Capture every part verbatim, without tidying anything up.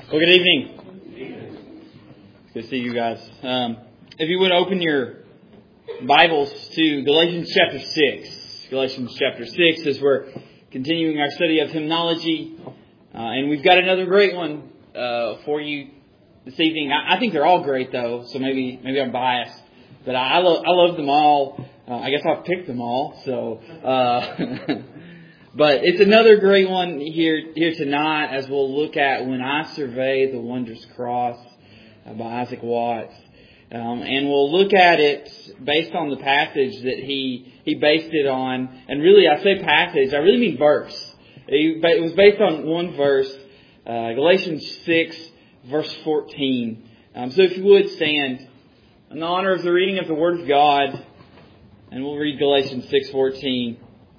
Well, good evening. Good to see you guys. Um, if you would open your Bibles to Galatians chapter six. Galatians chapter six as we're continuing our study of hymnology. Uh, and we've got another great one uh, for you this evening. I, I think they're all great, though, so maybe maybe I'm biased. But I, I, lo- I love them all. Uh, I guess I've picked them all. So, uh, But it's another great one here here tonight as we'll look at When I Survey the Wondrous Cross uh, by Isaac Watts. Um, and we'll look at it based on the passage that he he based it on. And really, I say passage, I really mean verse. It, it was based on one verse, uh, Galatians six, verse fourteen. Um, so if you would stand in the honor of the reading of the Word of God, and we'll read Galatians six fourteen.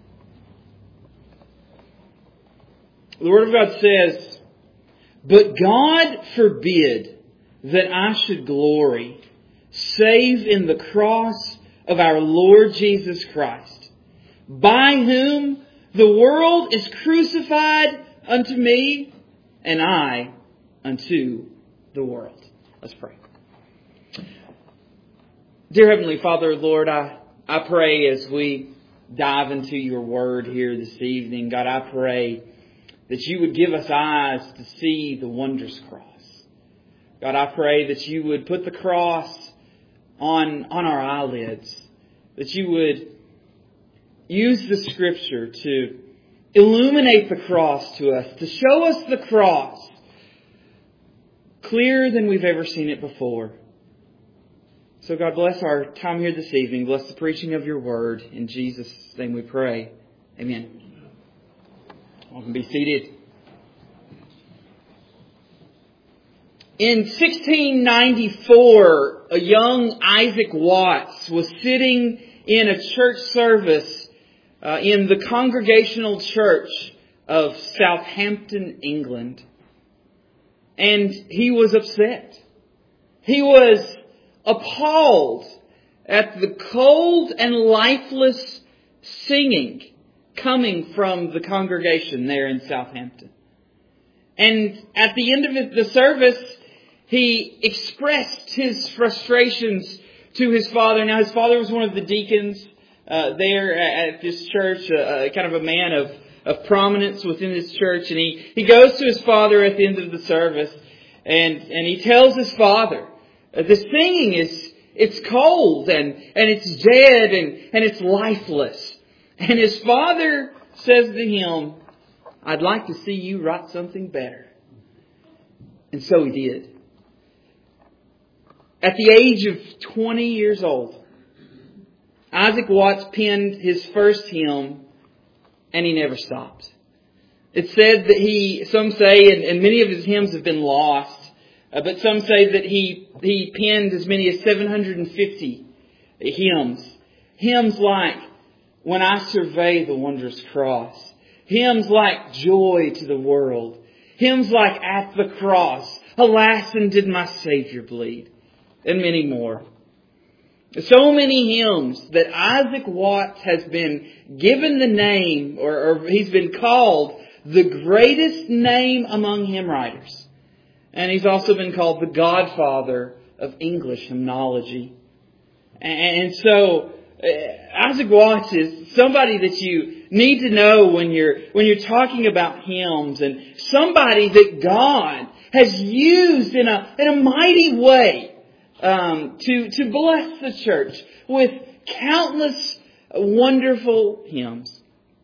The Word of God says, "But God forbid that I should glory, save in the cross of our Lord Jesus Christ, by whom the world is crucified unto me, and I unto the world." Let's pray. Dear Heavenly Father, Lord, I, I pray as we dive into your Word here this evening, God, I pray that you would give us eyes to see the wondrous cross. God, I pray that you would put the cross on, on our eyelids. That you would use the Scripture to illuminate the cross to us. To show us the cross clearer than we've ever seen it before. So God, bless our time here this evening. Bless the preaching of your word. In Jesus' name we pray. Amen. You can be seated. In sixteen ninety-four, a young Isaac Watts was sitting in a church service uh, in the Congregational Church of Southampton, England. And he was upset. He was appalled at the cold and lifeless singing coming from the congregation there in Southampton. And at the end of the service, he expressed his frustrations to his father. Now, his father was one of the deacons uh, there at this church, uh, kind of a man of, of prominence within this church. And he, he goes to his father at the end of the service, and, and he tells his father, uh, the singing is it's cold, and, and it's dead, and, and it's lifeless. And his father says to him, "I'd like to see you write something better." And so he did. At the age of twenty years old, Isaac Watts penned his first hymn, and he never stopped. It's said that he, some say, and, and many of his hymns have been lost, uh, but some say that he, he penned as many as seven hundred fifty hymns. Hymns like When I Survey the Wondrous Cross. Hymns like Joy to the World. Hymns like At the Cross. Alas, and did my Savior bleed? And many more. So many hymns that Isaac Watts has been given the name, or, or he's been called the greatest name among hymn writers. And he's also been called the godfather of English hymnology. And so Isaac Watts is somebody that you need to know when you're when you're talking about hymns, and somebody that God has used in a in a mighty way um, to to bless the church with countless wonderful hymns.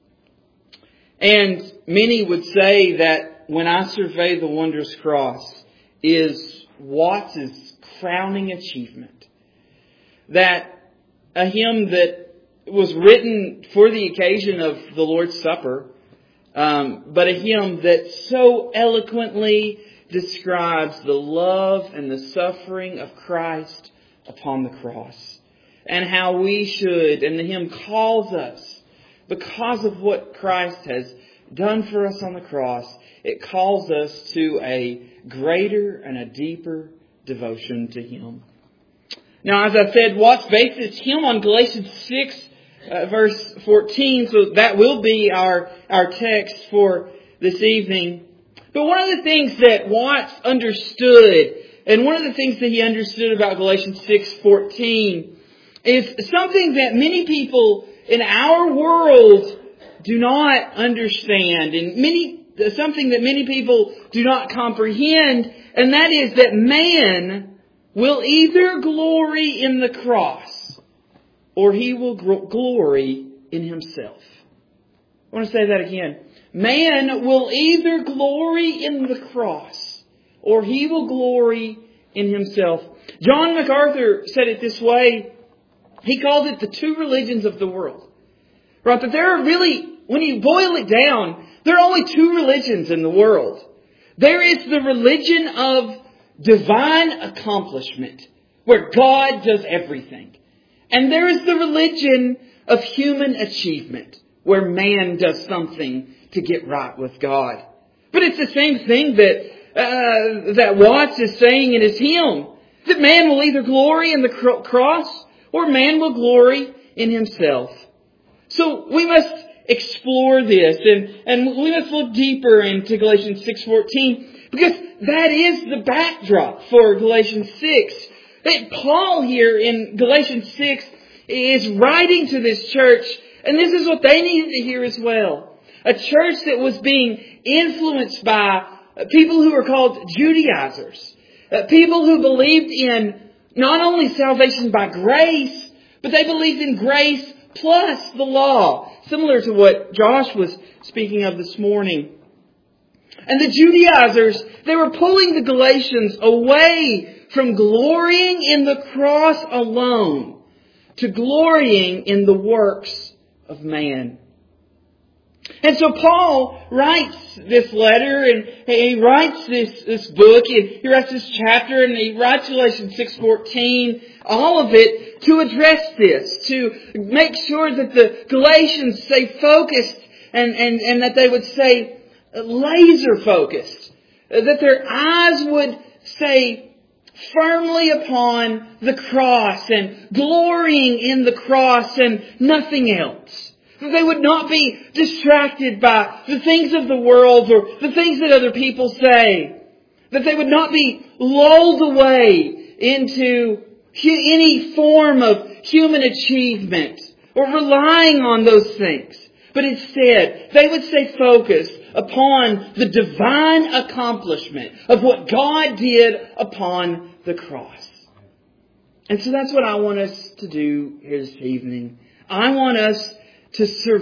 And many would say that When I Survey the Wondrous Cross is Watts' crowning achievement. That a hymn that was written for the occasion of the Lord's Supper, um, but a hymn that so eloquently describes the love and the suffering of Christ upon the cross. And how we should, and the hymn calls us, because of what Christ has done for us on the cross, it calls us to a greater and a deeper devotion to Him. Now, as I said, Watts based his hymn on Galatians six, uh, verse fourteen, so that will be our, our text for this evening. But one of the things that Watts understood, and one of the things that he understood about Galatians six fourteen, is something that many people in our world do not understand, and many something that many people do not comprehend, and that is that man will either glory in the cross or he will glory in himself. I want to say that again. Man will either glory in the cross or he will glory in himself. John MacArthur said it this way. He called it the two religions of the world. Right? That there are really, when you boil it down, there are only two religions in the world. There is the religion of divine accomplishment, where God does everything. And there is the religion of human achievement, where man does something to get right with God. But it's the same thing that uh, that Watts is saying in his hymn, that man will either glory in the cross or man will glory in himself. So we must explore this, and, and we must look deeper into Galatians six fourteen, because that is the backdrop for Galatians six. That Paul here in Galatians six is writing to this church, and this is what they needed to hear as well. A church that was being influenced by people who were called Judaizers. People who believed in not only salvation by grace, but they believed in grace plus the law. Similar to what Josh was speaking of this morning. And the Judaizers, they were pulling the Galatians away from glorying in the cross alone to glorying in the works of man. And so Paul writes this letter, and he writes this, this book, and he writes this chapter, and he writes Galatians six fourteen, all of it to address this, to make sure that the Galatians stay focused and, and, and that they would stay laser focused, that their eyes would stay firmly upon the cross and glorying in the cross and nothing else. That they would not be distracted by the things of the world or the things that other people say. That they would not be lulled away into any form of human achievement or relying on those things. But instead, they would stay focused upon the divine accomplishment of what God did upon the cross. And so that's what I want us to do here this evening. I want us to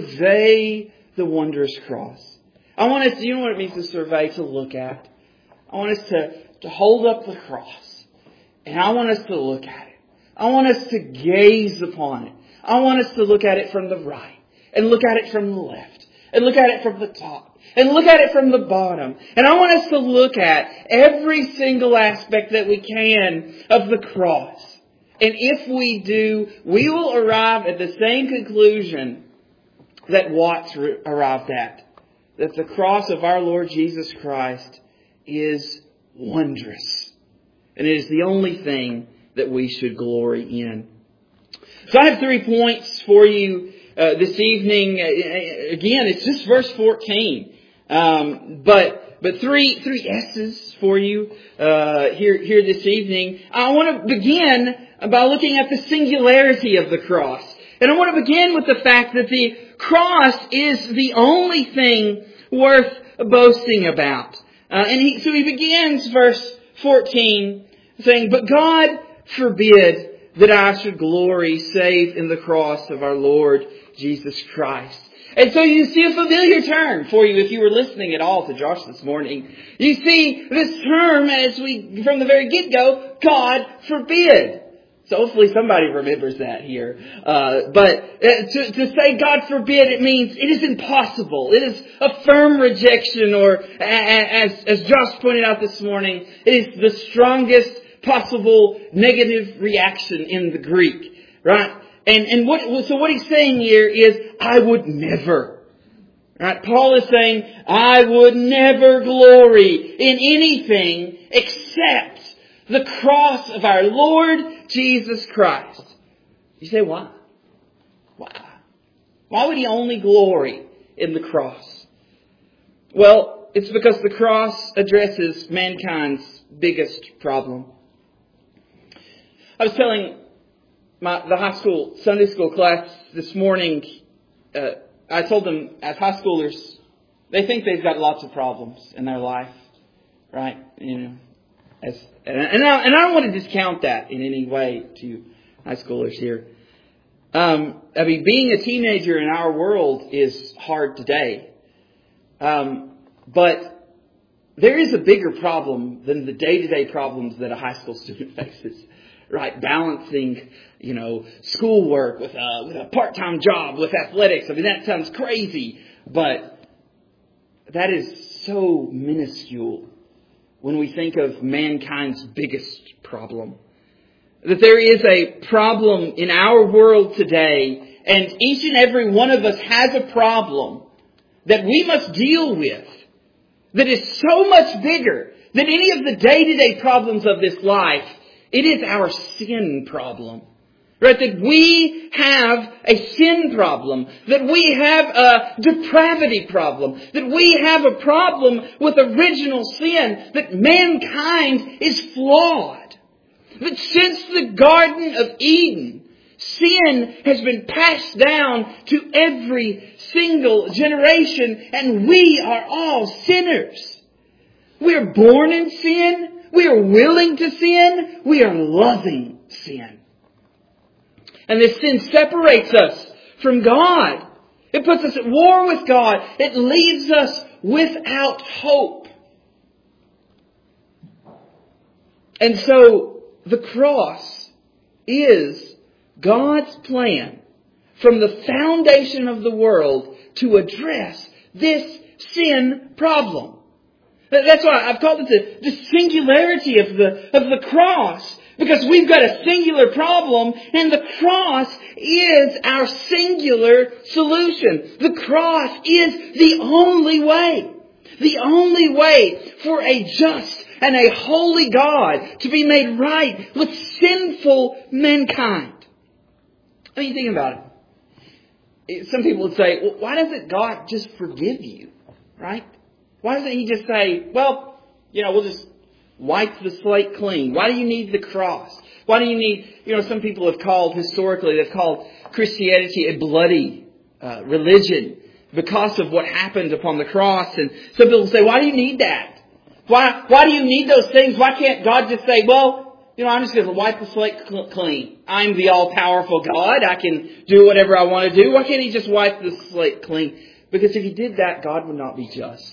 survey the wondrous cross. I want us, you know what it means to survey? To look at. I want us to, to hold up the cross. And I want us to look at it. I want us to gaze upon it. I want us to look at it from the right. And look at it from the left. And look at it from the top. And look at it from the bottom. And I want us to look at every single aspect that we can of the cross. And if we do, we will arrive at the same conclusion that Watts arrived at. That the cross of our Lord Jesus Christ is wondrous. And it is the only thing that we should glory in. So I have three points for you uh, this evening. Again, it's just verse fourteen. Um, but but three three S's for you uh, here here this evening. I want to begin by looking at the singularity of the cross. And I want to begin with the fact that the cross is the only thing worth boasting about. Uh, and he, so he begins verse fourteen saying, "But God forbid that I should glory save in the cross of our Lord Jesus Christ." And so you see a familiar term for you if you were listening at all to Josh this morning. You see this term as we, from the very get-go, God forbid. So hopefully somebody remembers that here. Uh, but uh, to, to say God forbid, it means it is impossible. It is a firm rejection, or as, as Josh pointed out this morning, it is the strongest possible negative reaction in the Greek. Right? And, and what, so what he's saying here is, I would never. Right? Paul is saying, I would never glory in anything except the cross of our Lord Jesus Christ. You say, why? Why? Why would he only glory in the cross? Well, It's because the cross addresses mankind's biggest problem. I was telling my, the high school Sunday school class this morning, uh, I told them as high schoolers, they think they've got lots of problems in their life, right? You know, as and and I, and I don't want to discount that in any way to high schoolers here. Um, I mean, being a teenager in our world is hard today, um, but there is a bigger problem than the day-to-day problems that a high school student faces. Right, balancing, you know, schoolwork with a with a part-time job with athletics. I mean, that sounds crazy, but that is so minuscule when we think of mankind's biggest problem. That there is a problem in our world today, and each and every one of us has a problem that we must deal with that is so much bigger than any of the day-to-day problems of this life. It is our sin problem. Right? That we have a sin problem. That we have a depravity problem. That we have a problem with original sin. That mankind is flawed. That since the Garden of Eden, sin has been passed down to every single generation, and we are all sinners. We are born in sin. We are willing to sin. We are loving sin. And this sin separates us from God. It puts us at war with God. It leaves us without hope. And so the cross is God's plan from the foundation of the world to address this sin problem. That's why I've called it the, the singularity of the, of the cross. Because we've got a singular problem, and the cross is our singular solution. The cross is the only way. The only way for a just and a holy God to be made right with sinful mankind. I mean, think about it. Some people would say, well, why doesn't God just forgive you? Right? Why doesn't He just say, well, you know, we'll just wipe the slate clean? Why do you need the cross? Why do you need, you know, some people have called, historically, they've called Christianity a bloody uh, religion because of what happened upon the cross. And some people say, why do you need that? Why, why do you need those things? Why can't God just say, well, you know, I'm just going to wipe the slate clean. I'm the all-powerful God. I can do whatever I want to do. Why can't He just wipe the slate clean? Because if He did that, God would not be just.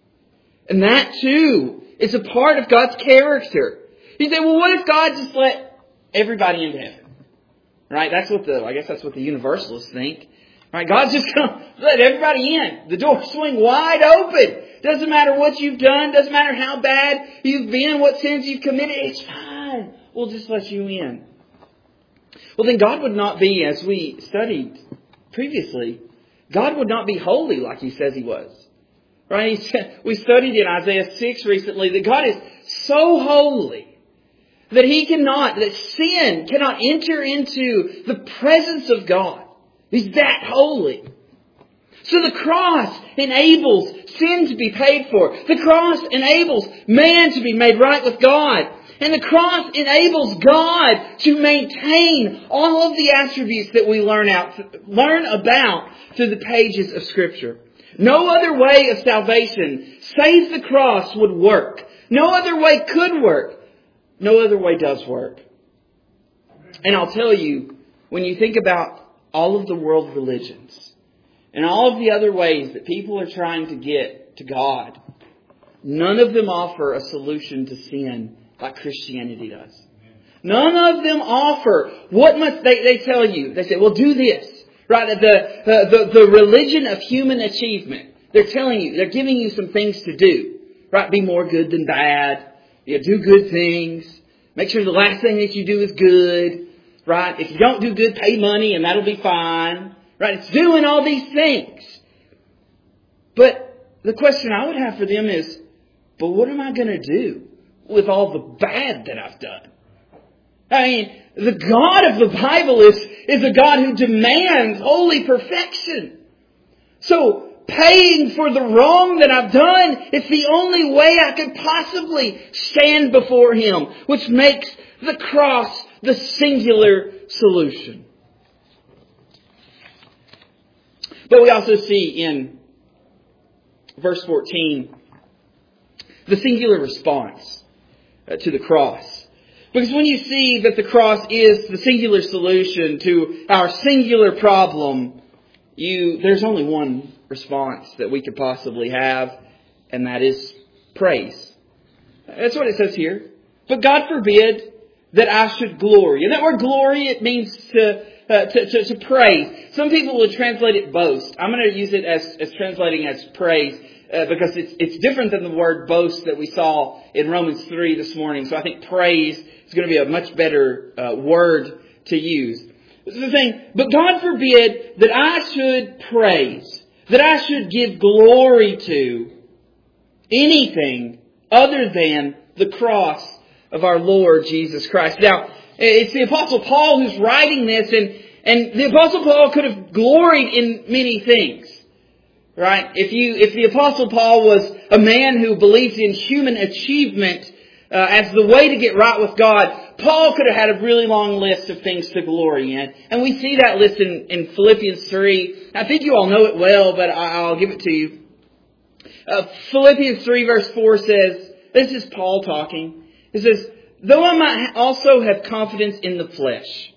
And that too is a part of God's character. You say, well, what if God just let everybody into heaven? Right? That's what the, I guess that's what the universalists think. Right? God's just going to let everybody in. The doors swing wide open. Doesn't matter what you've done. Doesn't matter how bad you've been, what sins you've committed. It's fine. We'll just let you in. Well, then God would not be, as we studied previously, God would not be holy like He says He was. Right? We studied in Isaiah six recently that God is so holy that He cannot, that sin cannot enter into the presence of God. He's that holy. So the cross enables sin to be paid for. The cross enables man to be made right with God. And the cross enables God to maintain all of the attributes that we learn out, learn about through the pages of Scripture. No other way of salvation, save the cross, would work. No other way could work. No other way does work. And I'll tell you, when you think about all of the world religions and all of the other ways that people are trying to get to God, none of them offer a solution to sin like Christianity does. None of them offer what must they, they tell you. They say, well, do this. Right, the, the the religion of human achievement. They're telling you, they're giving you some things to do. Right, be more good than bad. You know, do good things. Make sure the last thing that you do is good. Right, if you don't do good, pay money and that'll be fine. Right, it's doing all these things. But the question I would have for them is, but what am I going to do with all the bad that I've done? I mean, the God of the Bible is, is a God who demands holy perfection. So, paying for the wrong that I've done. It's the only way I could possibly stand before Him, which makes the cross the singular solution. But we also see in verse fourteen the singular response to the cross. Because when you see that the cross is the singular solution to our singular problem, you there's only one response that we could possibly have, and that is praise. That's what it says here. But God forbid that I should glory. And that word glory, it means to, uh, to, to, to praise. Some people would translate it boast. I'm going to use it as, as translating as praise uh, because it's, it's different than the word boast that we saw in Romans three this morning. So I think praise is going to be a much better uh, word to use. This is the thing. But God forbid that I should praise, that I should give glory to anything other than the cross of our Lord Jesus Christ. Now, it's the Apostle Paul who's writing this, and, and the Apostle Paul could have gloried in many things. Right? If you, if the Apostle Paul was a man who believed in human achievement uh, as the way to get right with God, Paul could have had a really long list of things to glory in. And we see that list in, in Philippians three. I think you all know it well, but I'll give it to you. Uh, Philippians three verse four says, this is Paul talking. It says, though I might also have confidence in the flesh.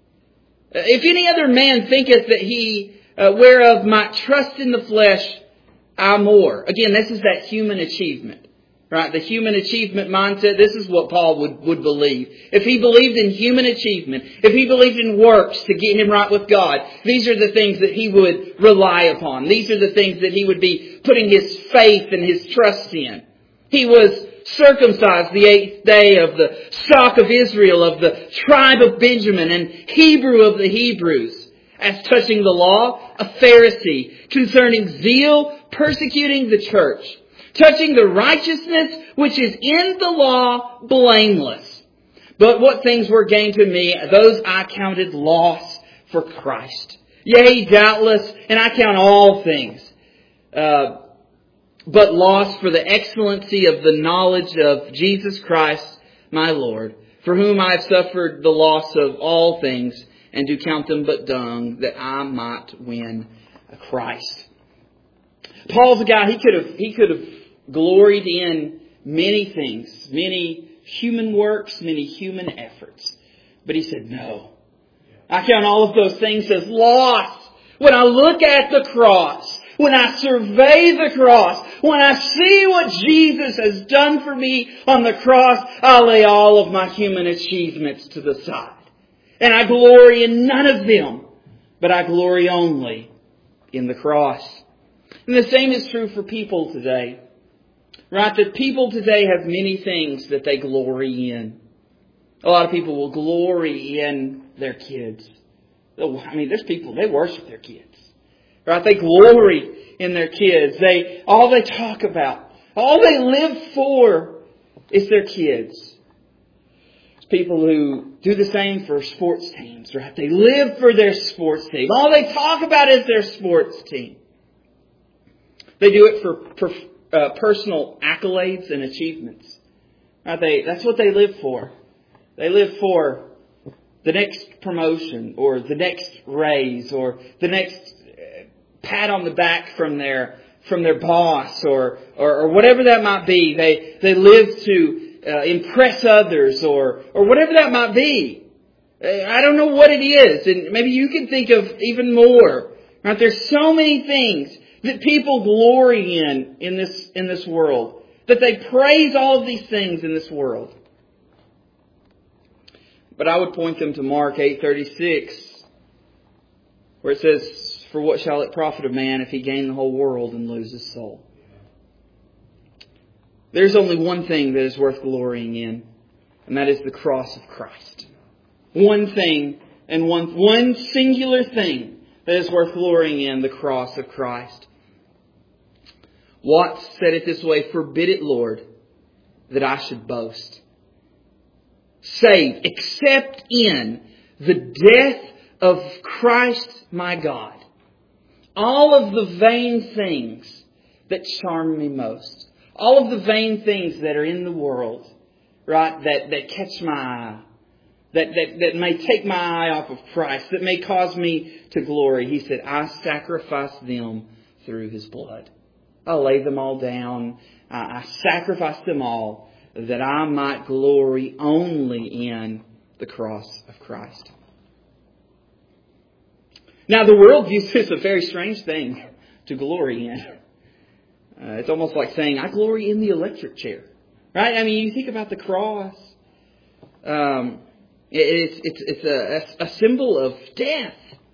If any other man thinketh that he uh, whereof might trust in the flesh, I more. Again, this is that human achievement. Right? The human achievement mindset. This is what Paul would, would believe. If he believed in human achievement, if he believed in works to get him right with God, these are the things that he would rely upon. These are the things that he would be putting his faith and his trust in. He was circumcised the eighth day, of the stock of Israel, of the tribe of Benjamin, and Hebrew of the Hebrews. As touching the law, a Pharisee. Concerning zeal, persecuting the church. Touching the righteousness which is in the law, blameless. But what things were gained to me, those I counted loss for Christ. Yea, doubtless, and I count all things, uh, but loss for the excellency of the knowledge of Jesus Christ, my Lord, for whom I have suffered the loss of all things, and do count them but dung, that I might win Christ. Paul's a guy, he could have, he could have gloried in many things, many human works, many human efforts. But he said, no. I count all of those things as loss. When I look at the cross, when I survey the cross, when I see what Jesus has done for me on the cross, I lay all of my human achievements to the side. And I glory in none of them, but I glory only in the cross. And the same is true for people today. Right? That people today have many things that they glory in. A lot of people will glory in their kids. I mean, there's people, they worship their kids. Right? They glory in their kids. They, all they talk about, all they live for is their kids. There's people who do the same for sports teams. Right? They live for their sports team. All they talk about is their sports team. They do it for, for uh, personal accolades and achievements. Right? They, that's what they live for. They live for the next promotion or the next raise or the next pat on the back from their from their boss or or, or whatever that might be. They they live to uh, impress others or or whatever that might be. I don't know what it is, and maybe you can think of even more. Right? There's so many things that people glory in in this in this world, that they praise all of these things in this world. But I would point them to Mark eight thirty-six, where it says, "For what shall it profit a man if he gain the whole world and lose his soul?" There's only one thing that is worth glorying in, and that is the cross of Christ. One thing and one one singular thing that is worth glorying in, the cross of Christ. Watts said it this way, "Forbid it, Lord, that I should boast. Save, except in the death of Christ my God. all of the vain things that charm me most, all of the vain things that are in the world, right, that, that catch my eye, that, that, that may take my eye off of Christ, that may cause me to glory. He said, I sacrifice them through His blood. I lay them all down. I, I sacrifice them all that I might glory only in the cross of Christ. Now, the world views this a very strange thing to glory in. Uh, it's almost like saying, I glory in the electric chair. Right? I mean, you think about the cross. Um, it, it's it's, it's a, a symbol of death.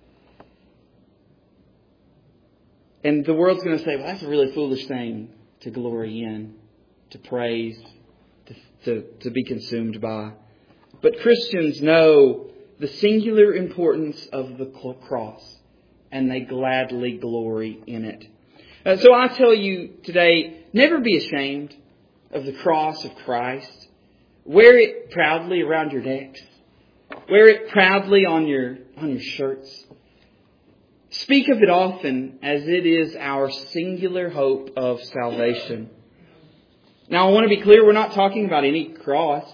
And the world's going to say, well, that's a really foolish thing to glory in, to praise, to, to, to be consumed by. But Christians know the singular importance of the cross, and they gladly glory in it. Uh, so I tell you today, never be ashamed of the cross of Christ. Wear it proudly around your necks. Wear it proudly on your on your shirts. Speak of it often, as it is our singular hope of salvation. Now, I want to be clear, we're not talking about any cross,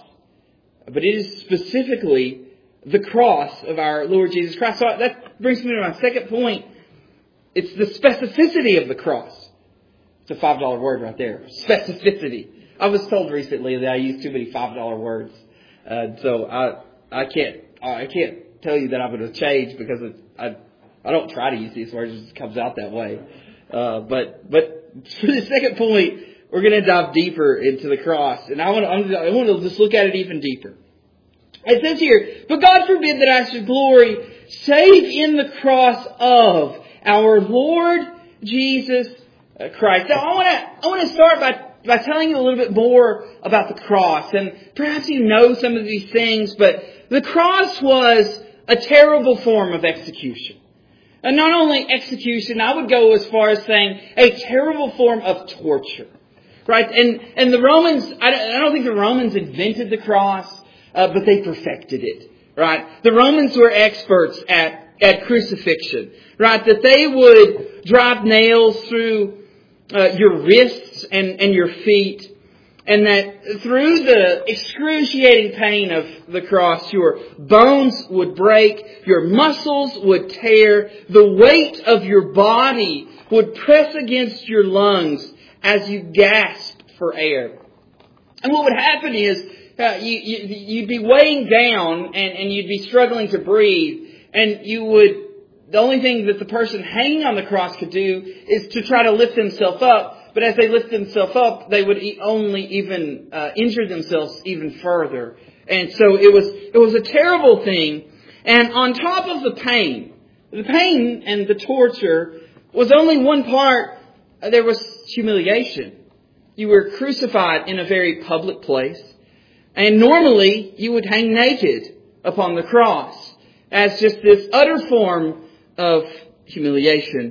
but it is specifically the cross of our Lord Jesus Christ. So that brings me to my second point. It's the specificity of the cross. It's a five dollar word right there. Specificity. I was told recently that I use too many five dollar words. Uh, so I I can't I can't tell you that I'm going to change because it, I I don't try to use these words. It just comes out that way. Uh, but but for the second point, we're going to dive deeper into the cross. And I want to I want to just look at it even deeper. It says here, but God forbid that I should glory save in the cross of our Lord Jesus Christ. Now I want to I want to start by by telling you a little bit more about the cross. And perhaps you know some of these things, but the cross was a terrible form of execution. And not only execution, I would go as far as saying a terrible form of torture. Right? And and the Romans, I don't, I don't think the Romans invented the cross. Uh, but they perfected it, right? The Romans were experts at, at crucifixion, right? That they would drive nails through uh, your wrists and, and your feet. And that through the excruciating pain of the cross, your bones would break, your muscles would tear, the weight of your body would press against your lungs as you gasped for air. And what would happen is, Uh, you, you, you'd be weighing down and, and you'd be struggling to breathe. And you would, the only thing that the person hanging on the cross could do is to try to lift themselves up. But as they lift themselves up, they would only even uh, injure themselves even further. And so it was, it was a terrible thing. And on top of the pain, the pain and the torture was only one part. There was humiliation. You were crucified in a very public place. And normally, you would hang naked upon the cross as just this utter form of humiliation.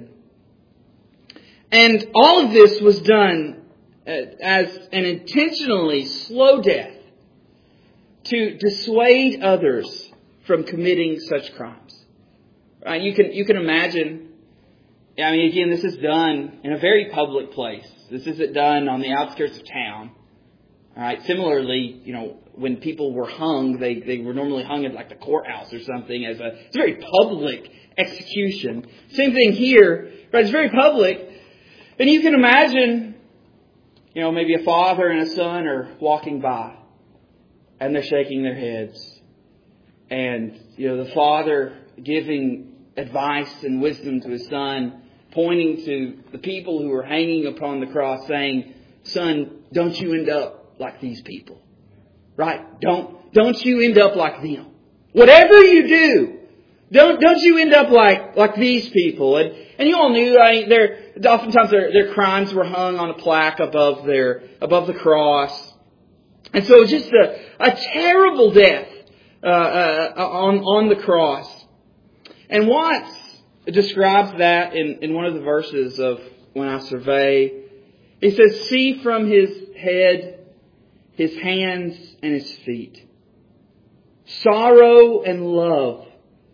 And all of this was done as an intentionally slow death to dissuade others from committing such crimes. Right? You can, you can imagine, I mean, again, this is done in a very public place. This isn't done on the outskirts of town. All right. Similarly, you know, when people were hung, they, they were normally hung at like the courthouse or something as a, it's a very public execution. Same thing here, right? It's very public. And you can imagine, you know, maybe a father and a son are walking by and they're shaking their heads. And, you know, the father giving advice and wisdom to his son, pointing to the people who are hanging upon the cross saying, son, don't you end up like these people. Right? Don't, don't you end up like them. Whatever you do, don't, don't you end up like, like these people. And, and you all knew, I mean, their, oftentimes their, their crimes were hung on a plaque above their, above the cross. And so just a, a terrible death, uh, uh, on, on the cross. And Watts describes that in, in one of the verses of When I Survey. He says, see from his head, his hands and his feet, sorrow and love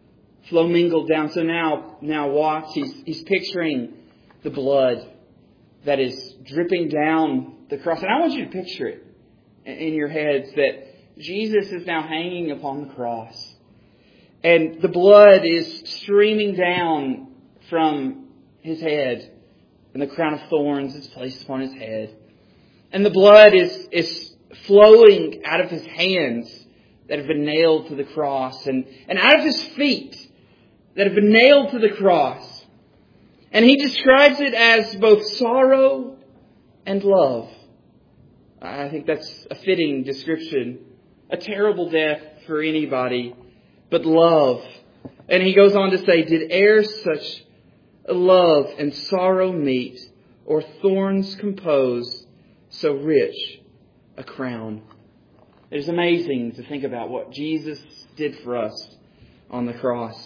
flow mingled down. So now, now watch. He's, he's picturing the blood that is dripping down the cross. And I want you to picture it in your heads that Jesus is now hanging upon the cross. And the blood is streaming down from His head. And the crown of thorns is placed upon His head. And the blood is, is flowing out of His hands that have been nailed to the cross. And, and out of His feet that have been nailed to the cross. And He describes it as both sorrow and love. I think that's a fitting description. A terrible death for anybody, but love. And He goes on to say, did e'er such love and sorrow meet, or thorns compose so rich a crown? It is amazing to think about what Jesus did for us on the cross.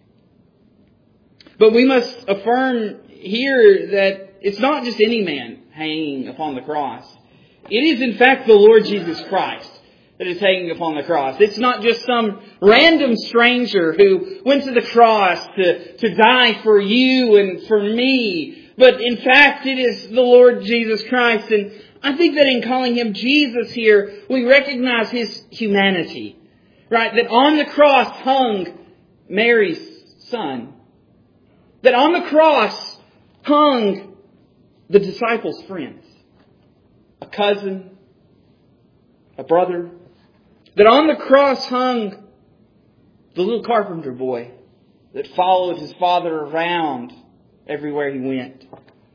But we must affirm here that it's not just any man hanging upon the cross. It is in fact the Lord Jesus Christ that is hanging upon the cross. It's not just some random stranger who went to the cross to, to die for you and for me. But in fact, it is the Lord Jesus Christ. And I think that in calling Him Jesus here, we recognize His humanity. Right? That on the cross hung Mary's son. That on the cross hung the disciples' friends. A cousin. A brother. That on the cross hung the little carpenter boy that followed his father around everywhere he went.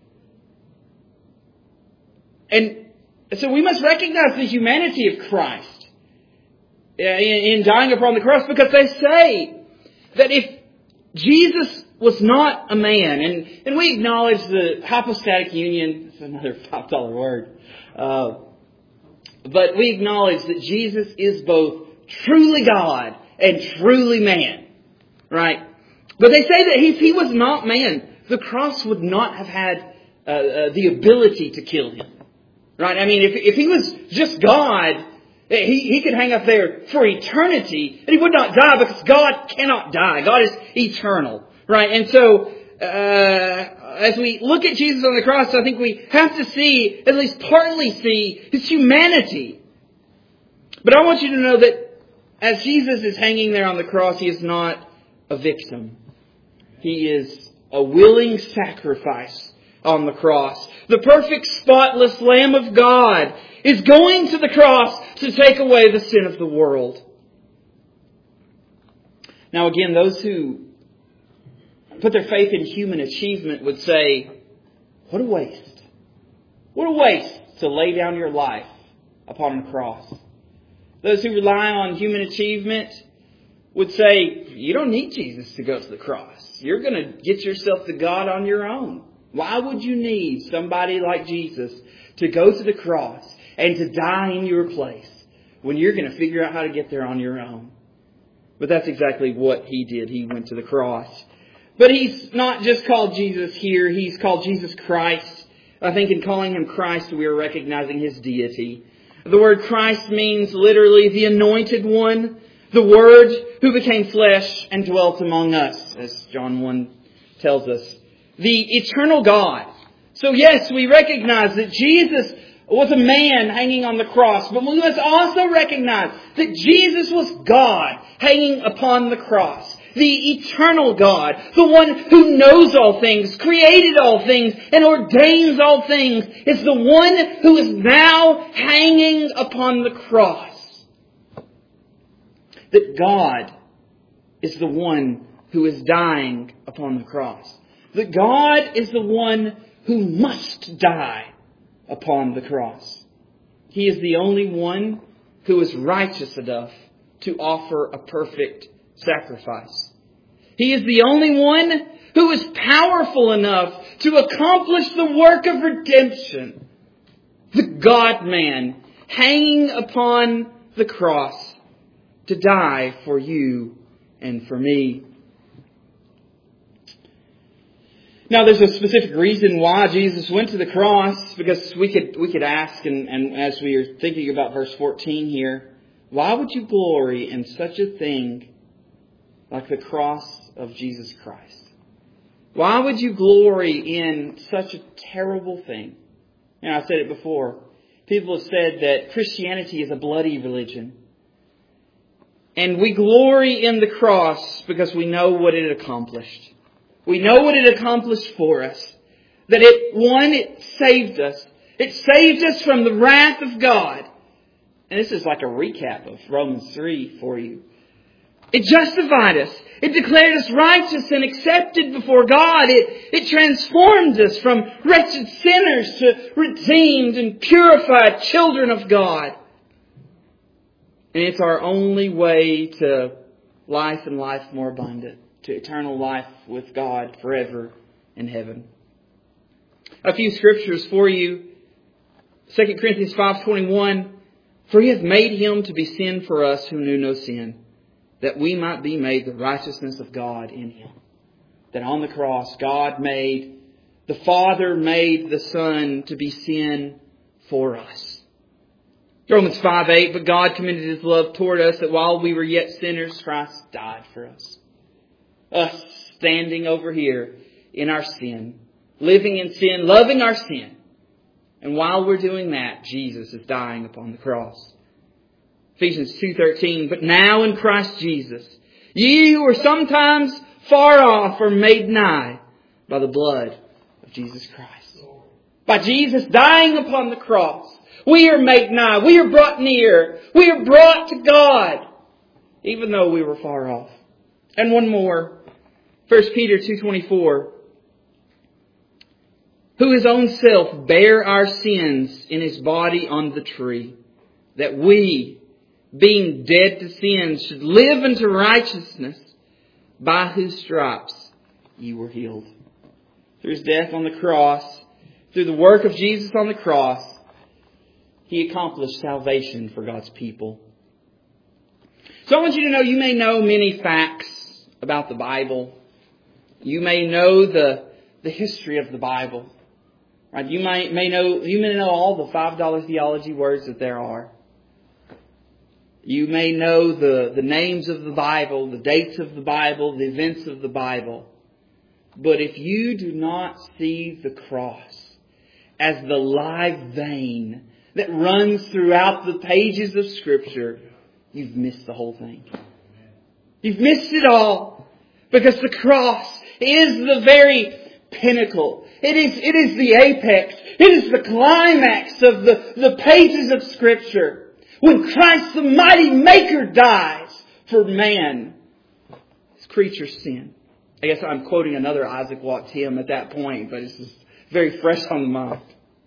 And so we must recognize the humanity of Christ in dying upon the cross, because they say that if Jesus was not a man, and, and we acknowledge the hypostatic union, it's another five dollar word, uh, but we acknowledge that Jesus is both truly God and truly man. Right? But they say that if He was not man, the cross would not have had uh, uh, the ability to kill Him. Right? I mean, if, if He was just God, he, he could hang up there for eternity and He would not die, because God cannot die. God is eternal. Right? And so, uh, as we look at Jesus on the cross, I think we have to see, at least partly see, His humanity. But I want you to know that as Jesus is hanging there on the cross, He is not a victim. He is a willing sacrifice on the cross. The perfect, spotless Lamb of God is going to the cross to take away the sin of the world. Now again, those who put their faith in human achievement would say, what a waste. What a waste to lay down your life upon a cross. Those who rely on human achievement would say, you don't need Jesus to go to the cross. You're going to get yourself to God on your own. Why would you need somebody like Jesus to go to the cross and to die in your place when you're going to figure out how to get there on your own? But that's exactly what He did. He went to the cross. But He's not just called Jesus here. He's called Jesus Christ. I think in calling Him Christ, we are recognizing His deity. The word Christ means literally the anointed one, the Word who became flesh and dwelt among us, as John one tells us. The eternal God. So yes, we recognize that Jesus was a man hanging on the cross, but we must also recognize that Jesus was God hanging upon the cross. The eternal God, the one who knows all things, created all things, and ordains all things, is the one who is now hanging upon the cross. That God is the one who is dying upon the cross. That God is the one who must die upon the cross. He is the only one who is righteous enough to offer a perfect sacrifice. He is the only one who is powerful enough to accomplish the work of redemption. The God-man hanging upon the cross to die for you and for me. Now, there's a specific reason why Jesus went to the cross, because we could we could ask, and, and as we are thinking about verse fourteen here, why would you glory in such a thing like the cross of Jesus Christ? Why would you glory in such a terrible thing? And I said it before. People have said that Christianity is a bloody religion. And we glory in the cross because we know what it accomplished. We know what it accomplished for us. That it, one, it saved us. It saved us from the wrath of God. And this is like a recap of Romans three for you. It justified us. It declared us righteous and accepted before God. It, it transformed us from wretched sinners to redeemed and purified children of God. And it's our only way to life and life more abundant, to eternal life with God forever in heaven. A few scriptures for you. Second Corinthians five twenty-one. For He hath made Him to be sin for us who knew no sin, that we might be made the righteousness of God in Him. That on the cross, God made, the Father made the Son to be sin for us. Romans five eight, but God commended His love toward us, that while we were yet sinners, Christ died for us. Us standing over here in our sin, living in sin, loving our sin. And while we're doing that, Jesus is dying upon the cross. Ephesians two thirteen, but now in Christ Jesus, ye who were sometimes far off are made nigh by the blood of Jesus Christ. By Jesus dying upon the cross, we are made nigh. We are brought near. We are brought to God, even though we were far off. And one more. First Peter two twenty-four. Who His own self bare our sins in His body on the tree, that we, being dead to sins, should live unto righteousness, by whose stripes ye were healed. Through His death on the cross, through the work of Jesus on the cross, He accomplished salvation for God's people. So I want you to know, you may know many facts about the Bible. You may know the, the history of the Bible. Right? You may, may know you may know all the five dollar theology words that there are. You may know the, the names of the Bible, the dates of the Bible, the events of the Bible. But if you do not see the cross as the live vein that runs throughout the pages of Scripture, you've missed the whole thing. You've missed it all. Because the cross is the very pinnacle. It is, it is the apex. It is the climax of the, the pages of Scripture. When Christ the mighty Maker dies for man, his creature's sin. I guess I'm quoting another Isaac Watts hymn at that point, but it's just very fresh on the mind.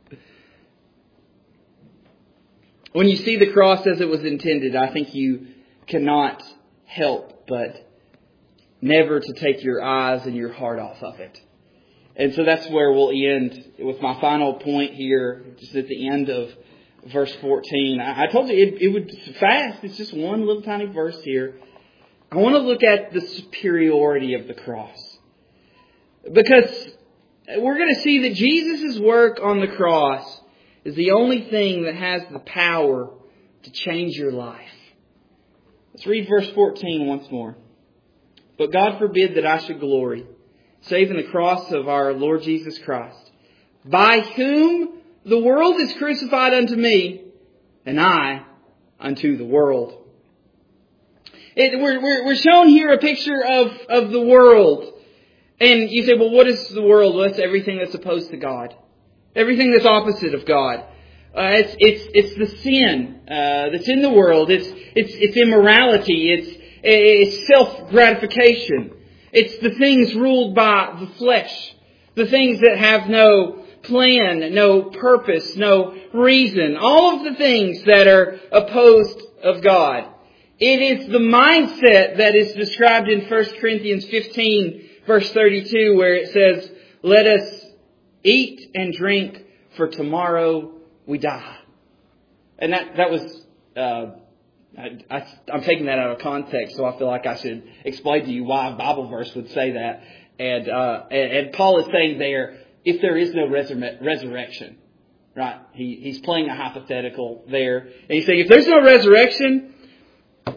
When you see the cross as it was intended, I think you cannot help but never to take your eyes and your heart off of it. And so that's where we'll end with my final point here, just at the end of verse fourteen. I told you it, it would be fast. It's just one little tiny verse here. I want to look at the superiority of the cross. Because we're going to see that Jesus' work on the cross is the only thing that has the power to change your life. Let's read verse fourteen once more. But God forbid that I should glory, save in the cross of our Lord Jesus Christ, by whom the world is crucified unto me, and I unto the world. It, we're, we're, we're shown here a picture of, of the world. And you say, well, what is the world? Well, it's everything that's opposed to God. Everything that's opposite of God. Uh, it's, it's, it's the sin uh, that's in the world. It's, it's, it's immorality. It's, it's self-gratification. It's the things ruled by the flesh. The things that have no plan, no purpose, no reason. All of the things that are opposed of God. It is the mindset that is described in First Corinthians fifteen, verse thirty-two, where it says, let us eat and drink, for tomorrow we die. And that, that was, uh, I, I, I'm taking that out of context, so I feel like I should explain to you why a Bible verse would say that. And, uh, and, and Paul is saying there, if there is no resur- resurrection, right? He, he's playing a hypothetical there. And he's saying, if there's no resurrection,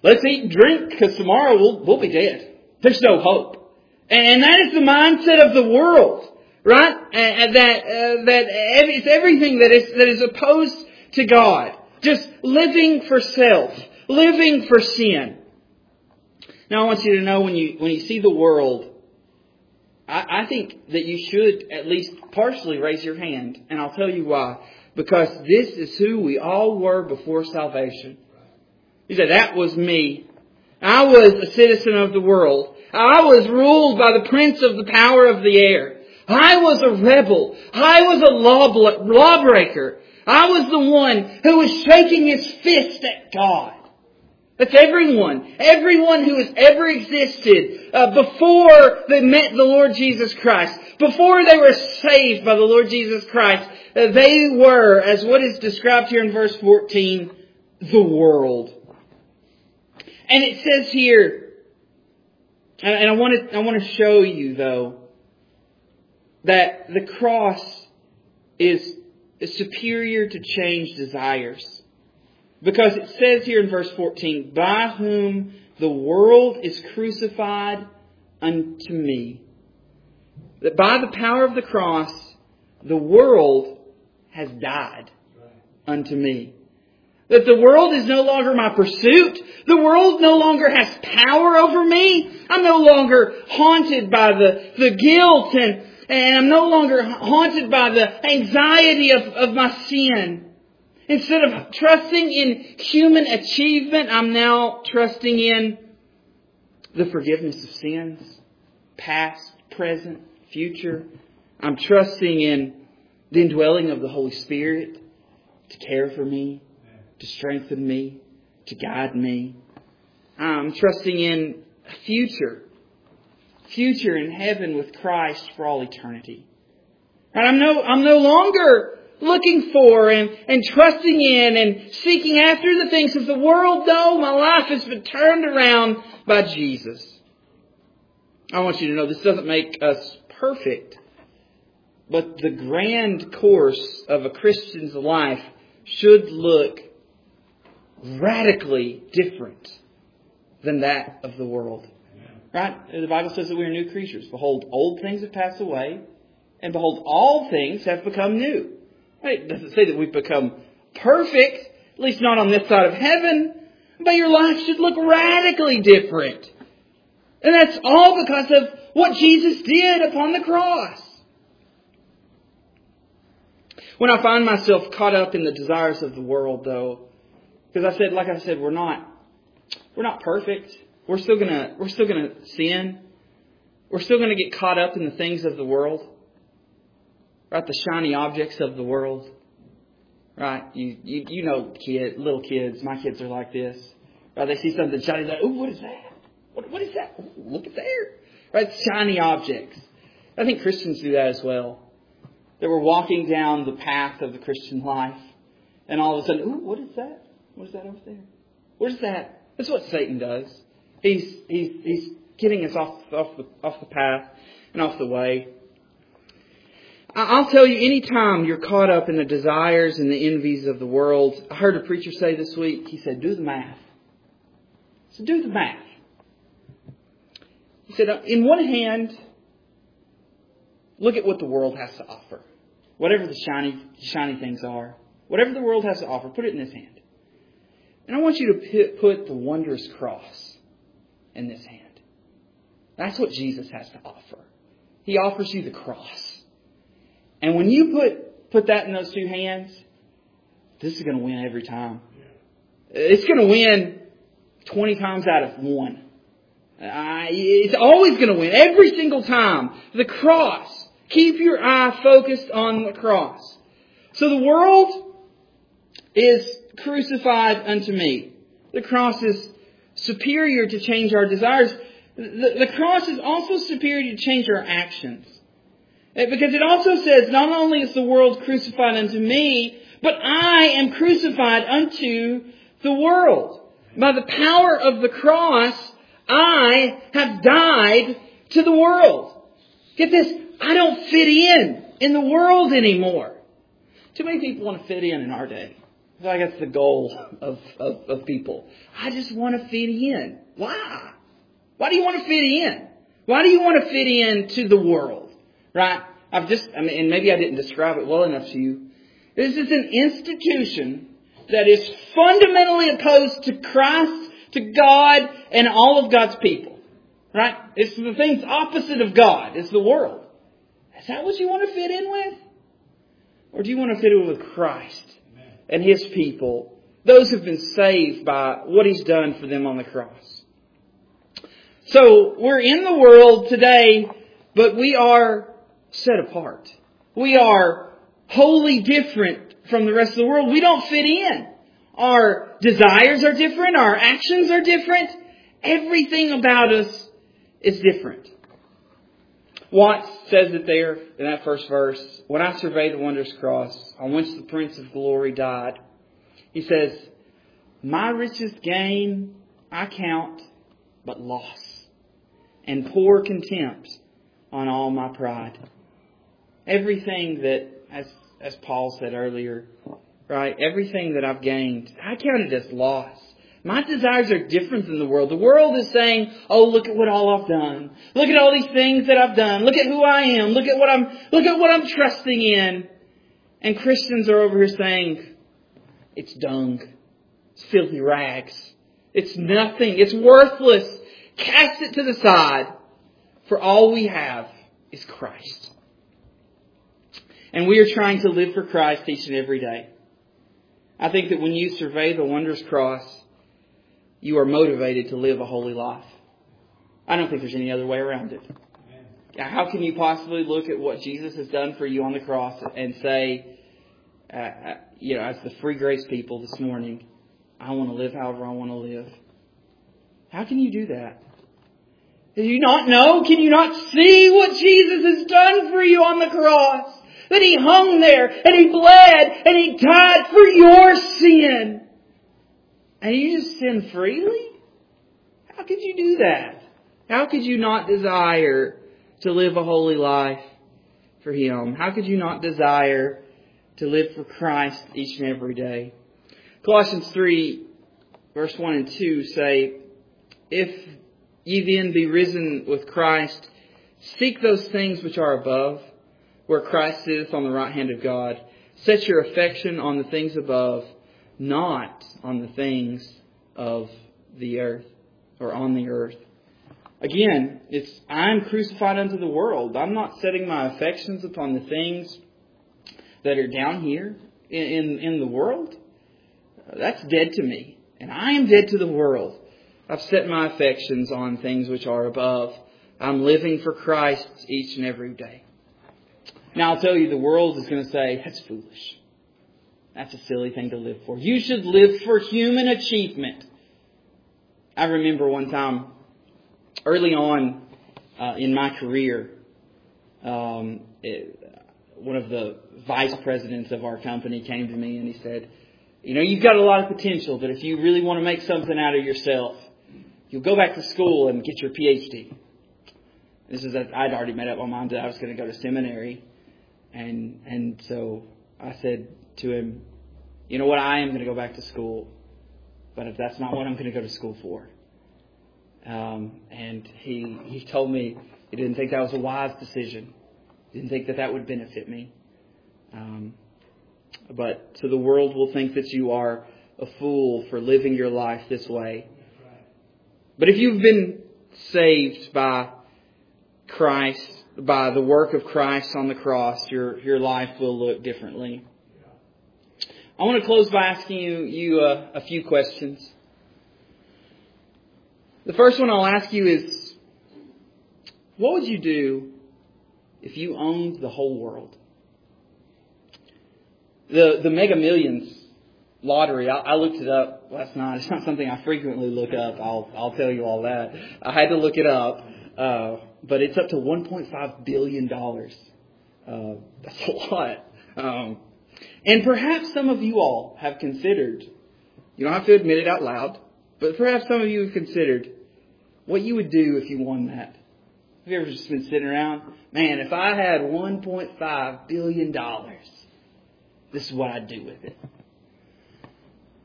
let's eat and drink because tomorrow we'll, we'll be dead. There's no hope. And that is the mindset of the world, right? And that uh, that it's everything that is that is opposed to God. Just living for self, living for sin. Now I want you to know when you when you see the world, I, I think that you should at least partially raise your hand, and I'll tell you why. Because this is who we all were before salvation. You say, that was me. I was a citizen of the world. I was ruled by the prince of the power of the air. I was a rebel. I was a law lawbreaker. I was the one who was shaking his fist at God. That's everyone. Everyone who has ever existed uh, before they met the Lord Jesus Christ. Before they were saved by the Lord Jesus Christ. Uh, they were, as what is described here in verse fourteen, the world. And it says here, and I want to, I want to show you though, that the cross is, is superior to change desires. Because it says here in verse fourteen, by whom the world is crucified unto me. That by the power of the cross, the world has died unto me. That the world is no longer my pursuit. The world no longer has power over me. I'm no longer haunted by the, the guilt and, and I'm no longer haunted by the anxiety of, of my sin. Instead of trusting in human achievement, I'm now trusting in the forgiveness of sins, past, present, future. I'm trusting in the indwelling of the Holy Spirit to care for me, to strengthen me, to guide me. I'm trusting in a future, future in heaven with Christ for all eternity. And I'm no, I'm no longer looking for and, and trusting in and seeking after the things of the world, though my life has been turned around by Jesus. I want you to know this doesn't make us perfect, but the grand course of a Christian's life should look radically different than that of the world. Right? The Bible says that we are new creatures. Behold, old things have passed away, and behold, all things have become new. It doesn't say that we've become perfect, at least not on this side of heaven, but your life should look radically different. And that's all because of what Jesus did upon the cross. When I find myself caught up in the desires of the world, though, because I said, like I said, we're not, we're not perfect. We're still gonna, we're still gonna sin. We're still gonna get caught up in the things of the world, right? The shiny objects of the world, right? You, you, you know, kid, little kids. My kids are like this, right? They see something shiny, they're like, "Ooh, what is that? What, what is that? Ooh, look at there!" Right? Shiny objects. I think Christians do that as well. That we're walking down the path of the Christian life, and all of a sudden, "Ooh, what is that? What is that over there? What is that?" That's what Satan does. He's he's he's getting us off off the off the path and off the way. I'll tell you, anytime you're caught up in the desires and the envies of the world, I heard a preacher say this week. He said, "Do the math." So do the math. He said, in one hand, look at what the world has to offer. Whatever the shiny, shiny things are. Whatever the world has to offer, put it in this hand. And I want you to put the wondrous cross in this hand. That's what Jesus has to offer. He offers you the cross. And when you put, put that in those two hands, this is going to win every time. It's going to win twenty times out of one. Uh, it's always going to win. Every single time. The cross. Keep your eye focused on the cross. So the world is crucified unto me. The cross is superior to change our desires. The, the cross is also superior to change our actions. Because it also says, not only is the world crucified unto me, but I am crucified unto the world. By the power of the cross, I have died to the world. Get this, I don't fit in in the world anymore. Too many people want to fit in in our day. I feel like that's the goal of, of, of people. I just want to fit in. Why? Why do you want to fit in? Why do you want to fit in to the world? Right? I've just, I mean, and maybe I didn't describe it well enough to you. This is an institution that is fundamentally opposed to Christ, to God, and all of God's people. Right? It's the things opposite of God. It's the world. Is that what you want to fit in with? Or do you want to fit in with Christ and His people? Those who've been saved by what He's done for them on the cross. So we're in the world today, but we are set apart. We are wholly different from the rest of the world. We don't fit in. Our desires are different. Our actions are different. Everything about us is different. Watts says it there in that first verse. When I survey the wondrous cross on which the Prince of Glory died, he says, my richest gain I count but loss, and pour contempt on all my pride. Everything that, as as Paul said earlier, right? Everything that I've gained, I count it as loss. My desires are different than the world. The world is saying, oh, look at what all I've done. Look at all these things that I've done. Look at who I am. Look at what I'm, look at what I'm trusting in. And Christians are over here saying, it's dung. It's filthy rags. It's nothing. It's worthless. Cast it to the side. For all we have is Christ. And we are trying to live for Christ each and every day. I think that when you survey the wondrous cross, you are motivated to live a holy life. I don't think there's any other way around it. How can you possibly look at what Jesus has done for you on the cross and say, uh, you know, as the free grace people this morning, I want to live however I want to live? How can you do that? Do you not know? Can you not see what Jesus has done for you on the cross? That He hung there and He bled and He died for your sin. And you just sin freely? How could you do that? How could you not desire to live a holy life for Him? How could you not desire to live for Christ each and every day? Colossians three, verse one and two say, if ye then be risen with Christ, seek those things which are above, where Christ sitteth on the right hand of God. Set your affection on the things above, not on the things of the earth, or on the earth. Again, it's I'm crucified unto the world. I'm not setting my affections upon the things that are down here in, in, in the world. That's dead to me. And I am dead to the world. I've set my affections on things which are above. I'm living for Christ each and every day. Now I'll tell you, the world is going to say, that's foolish. That's a silly thing to live for. You should live for human achievement. I remember one time, early on uh, in my career, um, it, one of the vice presidents of our company came to me and he said, you know, you've got a lot of potential, but if you really want to make something out of yourself, you'll go back to school and get your P H D. This is that I'd already made up my mind that I was going to go to seminary. And and so I said to him, you know what, I am going to go back to school. But if that's not what I'm going to go to school for. Um, and he he told me he didn't think that was a wise decision. He didn't think that that would benefit me. Um, but so the world will think that you are a fool for living your life this way. But if you've been saved by Christ, by the work of Christ on the cross, your your life will look differently. I want to close by asking you, you uh, a few questions. The first one I'll ask you is, what would you do if you owned the whole world? The the Mega Millions lottery, I, I looked it up last night. It's not something I frequently look up. I'll I'll tell you all that. I had to look it up, uh, but it's up to one point five billion dollars. Uh, that's a lot. Um, and perhaps some of you all have considered, you don't have to admit it out loud, but perhaps some of you have considered what you would do if you won that. Have you ever just been sitting around? Man, if I had one point five billion dollars, this is what I'd do with it.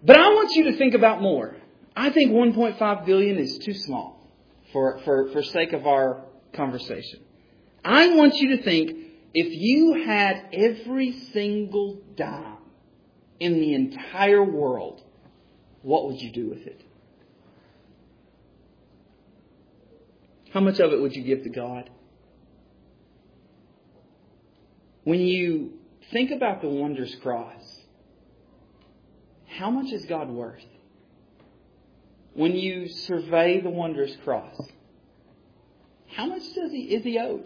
But I want you to think about more. I think one point five billion is too small for, for, for sake of our conversation. I want you to think, if you had every single dime in the entire world, what would you do with it? How much of it would you give to God? When you think about the wondrous cross, how much is God worth? When you survey the wondrous cross, how much does he, is he owed?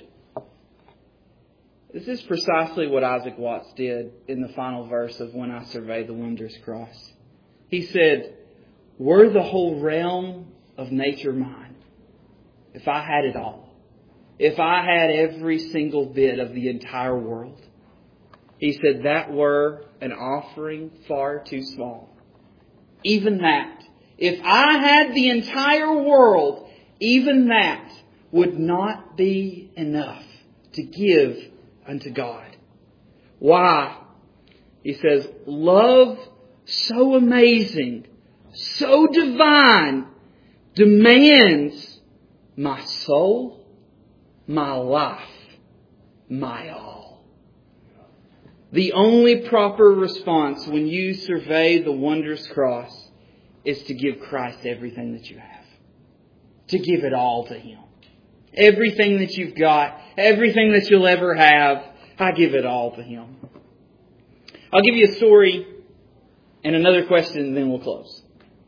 This is precisely what Isaac Watts did in the final verse of When I Survey the Wondrous Cross. He said, were the whole realm of nature mine, if I had it all, if I had every single bit of the entire world, he said that were an offering far too small. Even that, if I had the entire world, even that would not be enough to give unto God. Why? He says, love so amazing, so divine, demands my soul, my life, my all. The only proper response when you survey the wondrous cross is to give Christ everything that you have. To give it all to Him. Everything that you've got, everything that you'll ever have, I give it all to Him. I'll give you a story and another question, and then we'll close.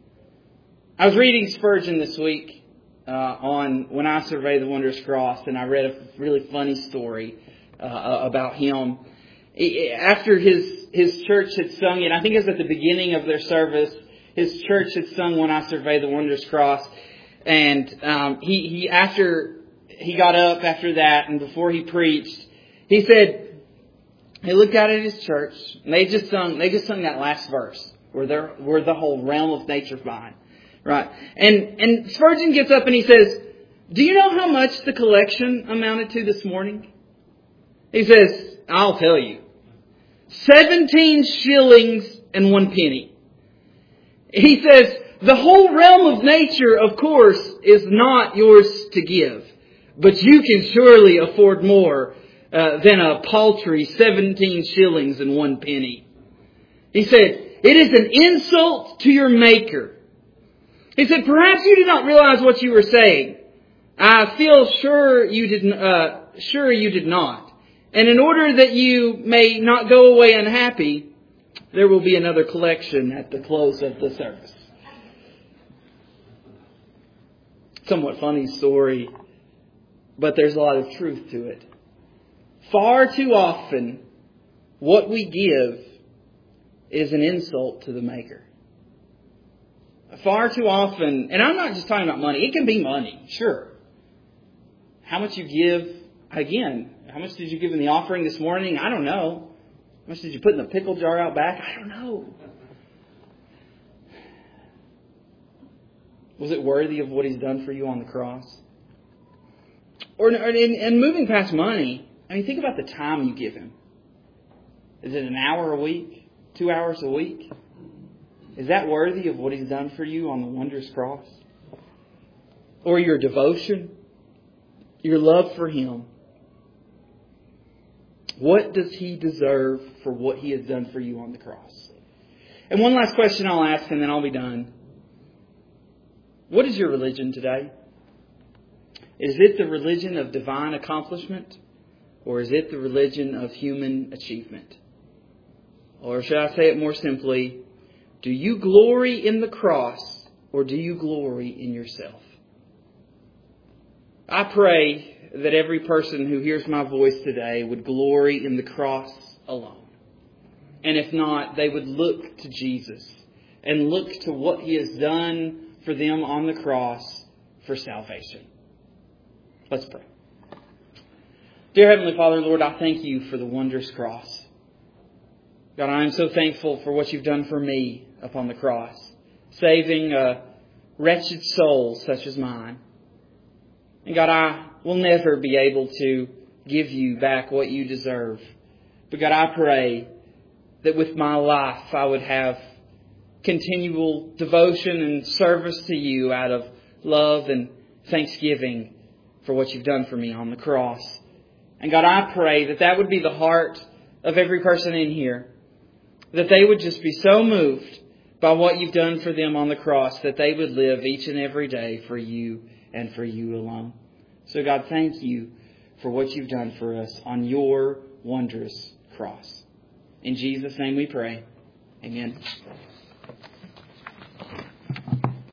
I was reading Spurgeon this week uh, on When I Survey the Wondrous Cross, and I read a really funny story uh, about him. After his, his church had sung it, I think it was at the beginning of their service, his church had sung When I Survey the Wondrous Cross, and um, he, he after he got up after that, and before he preached, he said, he looked out at his church, and they just sung, they just sung that last verse, where they're, where the whole realm of nature's mine. Right. And, and Spurgeon gets up and he says, do you know how much the collection amounted to this morning? He says, I'll tell you. Seventeen shillings and one penny. He says, the whole realm of nature, of course, is not yours to give. But you can surely afford more uh, than a paltry seventeen shillings and one penny. He said, it is an insult to your Maker. He said, perhaps you did not realize what you were saying. I feel sure you did, uh, sure you did not. And in order that you may not go away unhappy, there will be another collection at the close of the service. Somewhat funny story, but there's a lot of truth to it. Far too often, what we give is an insult to the Maker. Far too often, and I'm not just talking about money. It can be money, sure. How much you give, again, how much did you give in the offering this morning? I don't know. How much did you put in the pickle jar out back? I don't know. Was it worthy of what He's done for you on the cross? Or, and, and moving past money, I mean, think about the time you give Him. Is it an hour a week? Two hours a week? Is that worthy of what He's done for you on the wondrous cross? Or your devotion? Your love for Him? What does He deserve for what He has done for you on the cross? And one last question I'll ask, and then I'll be done. What is your religion today? Is it the religion of divine accomplishment? Or is it the religion of human achievement? Or should I say it more simply, do you glory in the cross or do you glory in yourself? I pray that every person who hears my voice today would glory in the cross alone. And if not, they would look to Jesus and look to what He has done for them on the cross for salvation. Let's pray. Dear Heavenly Father, Lord, I thank You for the wondrous cross. God, I am so thankful for what You've done for me upon the cross, saving a wretched soul such as mine. And God, I will never be able to give You back what You deserve. But God, I pray that with my life I would have continual devotion and service to you out of love and thanksgiving for what you've done for me on the cross. And God, I pray that that would be the heart of every person in here. That they would just be so moved by what you've done for them on the cross that they would live each and every day for you and for you alone. So God, thank you for what you've done for us on your wondrous cross. In Jesus' name we pray. Amen.